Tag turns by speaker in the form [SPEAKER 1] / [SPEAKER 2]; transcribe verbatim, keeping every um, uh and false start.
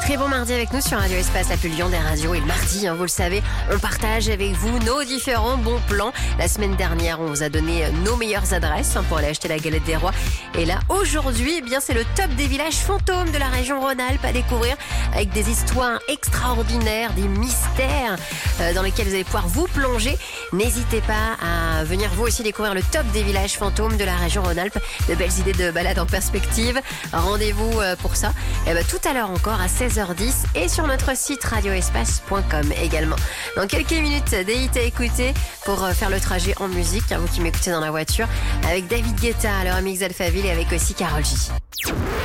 [SPEAKER 1] Très bon mardi avec nous sur Radio Espace, la plus Lyon des radios. Et le mardi, hein, vous le savez, on partage avec vous nos différents bons plans. La semaine dernière, on vous a donné nos meilleures adresses hein, pour aller acheter la galette des rois. Et là, aujourd'hui, eh bien, c'est le top des villages fantômes de la région Rhône-Alpes à découvrir avec des histoires extraordinaires, des mystères euh, dans lesquels vous allez pouvoir vous plonger. N'hésitez pas à venir vous aussi découvrir le top des villages fantômes de la région Rhône-Alpes. De belles idées de balade en perspective. Rendez-vous euh, pour ça eh ben, tout à l'heure encore à seize heures dix et sur notre site radio espace point com également. Dans quelques minutes, des hits à écouter pour faire le trajet en musique, hein, vous qui m'écoutez dans la voiture, avec David Guetta, le remix Alphaville et avec aussi Karol G.